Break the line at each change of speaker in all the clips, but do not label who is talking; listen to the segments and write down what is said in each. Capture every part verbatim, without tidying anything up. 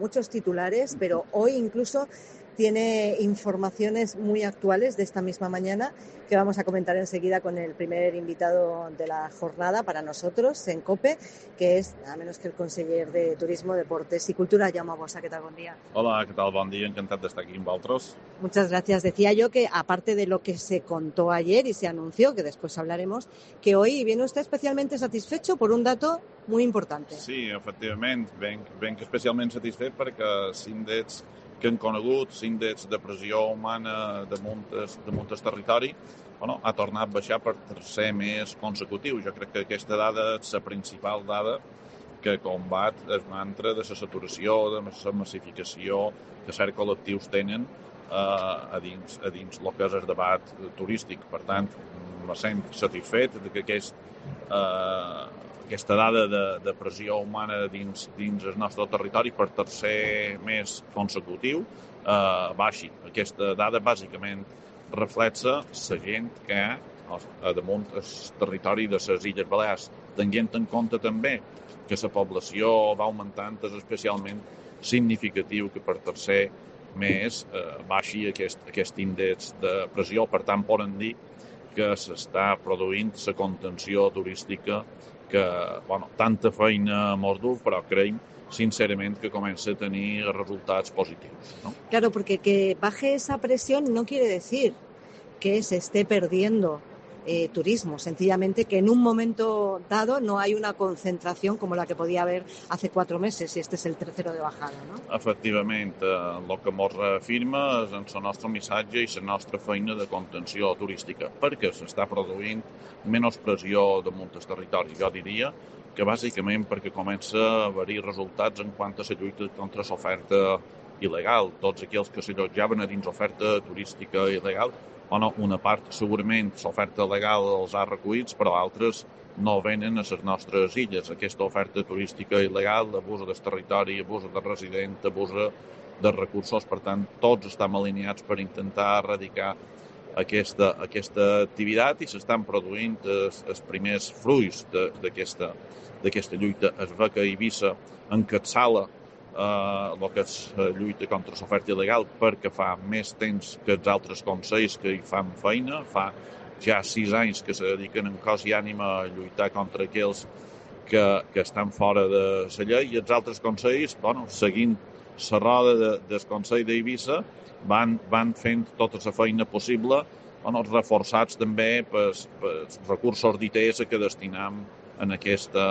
muchos titulares, pero hoy incluso tiene informaciones muy actuales de esta misma mañana que vamos a comentar enseguida con el primer invitado de la jornada para nosotros en COPE, que es nada menos que el conseller de Turismo, Deportes y Cultura, Jaume Bossa. ¿Qué tal? Buen día.
Hola, ¿qué tal? Buen día, encantado de estar aquí con vosotros.
Muchas gracias. Decía yo que, aparte de lo que se contó ayer y se anunció, que después hablaremos, que hoy viene usted especialmente satisfecho por un dato muy importante.
Sí, efectivament, venc, venc especialment satisfet perquè síndets que han conegut, síndets de pressió humana damunt el, damunt el territori, bueno, ha tornat a baixar per tercer mes consecutiu. Jo crec que aquesta dada és la principal dada que combat el mantra de la saturació, de la massificació que certs col·lectius tenen eh, a dins, a dins el que és el debat turístic. Per tant, me sent satisfet de que aquest, eh, aquesta dada de, de pressió humana dins, dins el nostre territori per tercer mes consecutiu eh, baixi. Aquesta dada bàsicament reflexa la gent que a damunt el territori de les Illes Balears, tenint en compte també que la població va augmentant, és especialment significatiu que per tercer mes eh, baixi aquest, aquest índex de pressió. Per tant, poden dir que s'està produint la contenció turística que, bueno, tanta feina mos du, però creiem sincerament que comença a tenir resultats positius, ¿no?
Claro, porque que baje esa presión no quiere decir que se esté perdiendo eh, turismo, sencillamente que en un momento dado no hay una concentración como la que podía haber hace cuatro meses, y este es el tercero de bajada, ¿no?
Efectivament, eh, el que ens reafirma és en el nostre missatge i la nostra feina de contenció turística, perquè s'està produint menys pressió damunt el territori. Jo diria que bàsicament perquè comença a haver-hi resultats en quant a la lluita contra l'oferta il·legal. Tots aquells que s'allotjaven a dins l'oferta turística il·legal, bueno, una part segurament l'oferta legal els ha recollits, però altres no venen a les nostres illes. Aquesta oferta turística il·legal abusa del territori, abusa de resident, abusa de recursos. Per tant, tots estem alineats per intentar erradicar aquesta, aquesta activitat i s'estan produint els, els primers fruits d'aquesta, d'aquesta lluita. Es ve que Eivissa encapçala Uh, el que és uh, lluita contra l'oferta il·legal perquè fa més temps que els altres consells que hi fan feina. Fa ja sis anys que se dediquen en cos i ànima a lluitar contra aquells que, que estan fora de la llei, i els altres consells, bueno, seguint la roda de, del Consell d'Eivissa, van, van fent tota la feina possible, bueno, reforçats també pels, pels recursos d'I T S que destinam en aquesta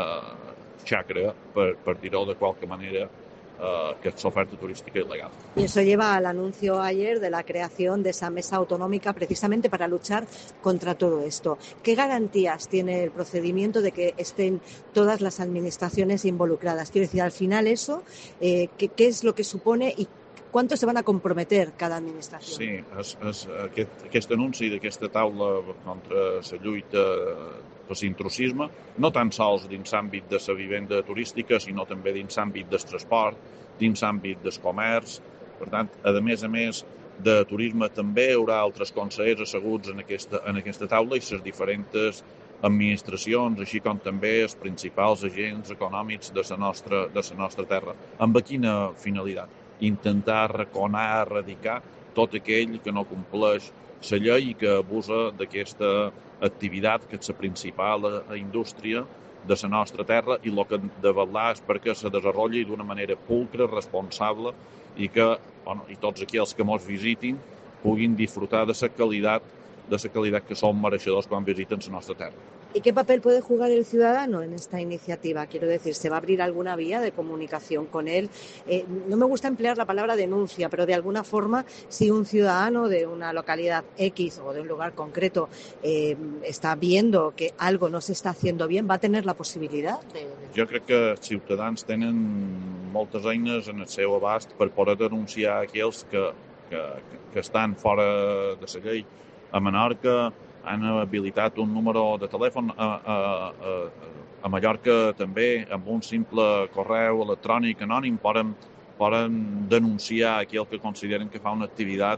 xacra, per, per dir-ho de qualque manera, Uh, que es oferta turística ilegal.
Y eso lleva al anuncio ayer de la creación de esa mesa autonómica precisamente para luchar contra todo esto. ¿Qué garantías tiene el procedimiento de que estén todas las administraciones involucradas? Quiero decir, al final eso, eh, ¿qué, qué es lo que supone y cuánto se van a comprometer cada administració?
Sí, és, és, aquest, aquest anunci d'aquesta taula contra la lluita per l'intrusisme, no tan sols dins l'àmbit de la vivenda turística, sinó també dins l'àmbit del transport, dins l'àmbit del comerç. Per tant, a més a més de turisme, també hi haurà altres consellers asseguts en aquesta, en aquesta taula i les diferents administracions, així com també els principals agents econòmics de la nostra, de la nostra terra. Amb quina finalitat? Intentar arraconar, erradicar tot aquell que no compleix la llei i que abusa d'aquesta activitat que és la principal indústria de la nostra terra, i el que hem de vetllar és perquè se desenvolupi d'una manera pulcra, responsable, i que bueno, i tots aquells que ens visitin puguin disfrutar de la qualitat, de la qualitat que som mereixedors quan visiten la nostra terra.
¿Y qué papel puede jugar el ciudadano en esta iniciativa? Quiero decir, ¿se va a abrir alguna vía de comunicación con él? Eh, no me gusta emplear la palabra denuncia, pero de alguna forma, si un ciudadano de una localidad X o de un lugar concreto eh, está viendo que algo no se está haciendo bien, ¿va a tener la posibilidad de...?
Jo crec que els ciutadans tenen moltes eines en el seu abast per poder denunciar aquells que, que, que estan fora de la llei. A Menorca han habilitat un número de telèfon, a, a, a, a Mallorca també, amb un simple correu electrònic anònim poden, poden denunciar aquell que consideren que fa una activitat,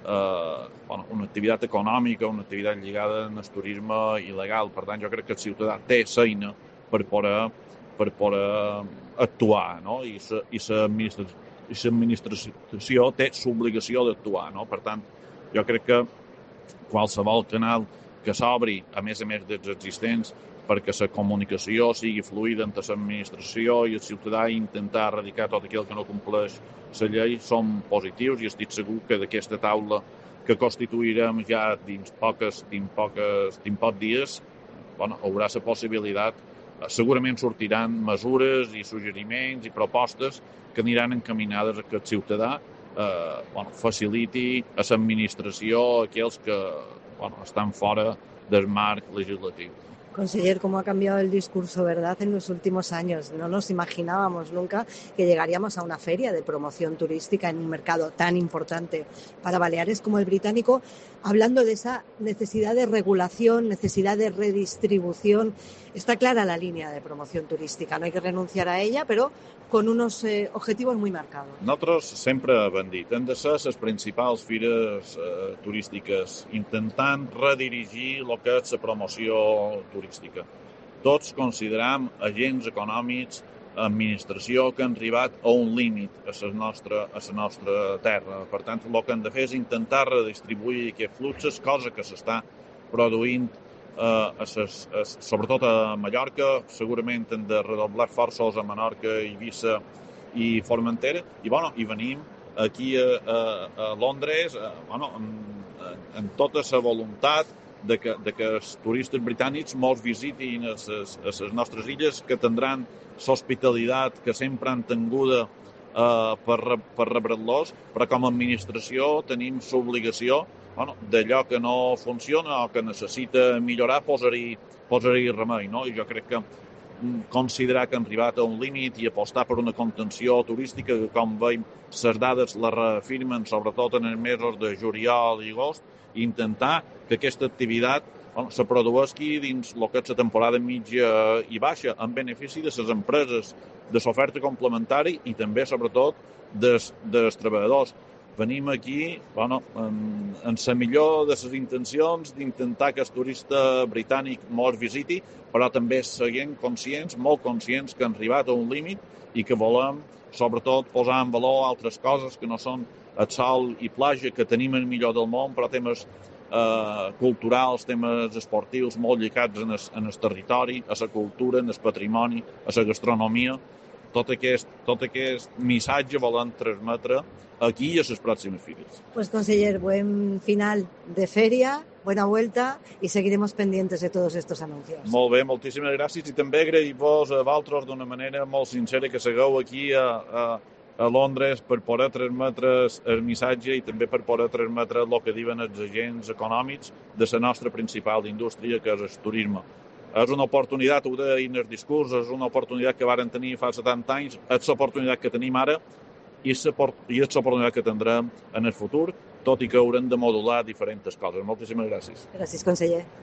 eh, bueno, una activitat econòmica, una activitat lligada al turisme il·legal. Per tant, jo crec que el ciutadà té l'eina per poder, per poder actuar, no? I i l'administració té l'obligació d'actuar, no? Per tant, jo crec que qualsevol canal que s'obri, a més a més dels existents, perquè la comunicació sigui fluida entre l'administració i el ciutadà i intentar erradicar tot aquell que no compleix la llei, són positius i estic segur que d'aquesta taula que constituirem ja dins poques, dins poques, dins pocs dies, bueno, haurà la possibilitat, segurament sortiran mesures i suggeriments i propostes que aniran encaminades a que el ciutadà eh, bueno, faciliti a l'administració aquells que bueno, estan fora del marc legislatiu.
Conseller, cómo ha cambiado el discurso, ¿verdad?, en los últimos años. No nos imaginábamos nunca que llegaríamos a una feria de promoción turística en un mercado tan importante para Baleares como el británico, hablando de esa necesidad de regulación, necesidad de redistribución. Está clara la línea de promoción turística, no hay que renunciar a ella, pero con unos eh, objetivos muy marcados.
Nosaltres sempre hem dit, hem de ser les principals fires eh, turístiques, intentant redirigir el que és la promoció turística. Tots consideram agents econòmics, administració, que han arribat a un límit a la nostra, a la nostra terra. Per tant, el que hem de fer és intentar redistribuir aquests fluxos, cosa que s'està produint eh, a ses, a, sobretot a Mallorca. Segurament hem de redoblar forços a Menorca, Eivissa i Formentera, i, bueno, i venim aquí a, a, a Londres a, bueno, amb, amb tota la voluntat de que, de que els turistes britànics molts visitin a les nostres illes, que tindran l'hospitalitat que sempre han tinguda eh, per, per rebre'ls, però com a administració tenim l'obligació, bueno, d'allò que no funciona o que necessita millorar, posar-hi posar-hi remei, no? I jo crec que considerar que han arribat a un límit i apostar per una contenció turística que, com veiem, les dades la reafirmen, sobretot en els mesos de juliol i agost, i intentar que aquesta activitat bueno, se produeixi dins el que és la temporada mitja i baixa, en benefici de les empreses, de l'oferta complementària i també, sobretot, dels, dels treballadors. Venim aquí bueno, en, en la millor de les intencions d'intentar que el turista britànic mos visiti, però també seguint conscients, molt conscients, que han arribat a un límit i que volem, sobretot, posar en valor altres coses que no són el sol i platja, que tenim el millor del món, però temes eh, culturals, temes esportius molt lligats en el, en el territori, a la cultura, en el patrimoni, a la gastronomia. Tot aquest, tot aquest missatge volem transmetre aquí i a les pròximes fires.
Pues, conseller, buen final de feria, buena vuelta y seguiremos pendientes de todos estos anuncios.
Molt bé, moltíssimes gràcies i també agrair-vos a vosaltres d'una manera molt sincera que segueu aquí a, a, a Londres per poder transmetre el missatge i també per poder transmetre el que diuen els agents econòmics de la nostra principal indústria, que és el turisme. És una oportunitat, ho deia en el discurs, és una oportunitat que varen tenir fa setanta anys, és l'oportunitat que tenim ara i és l'oportunitat que tindrem en el futur, tot i que haurem de modular diferents coses. Moltíssimes gràcies.
Gràcies, conseller.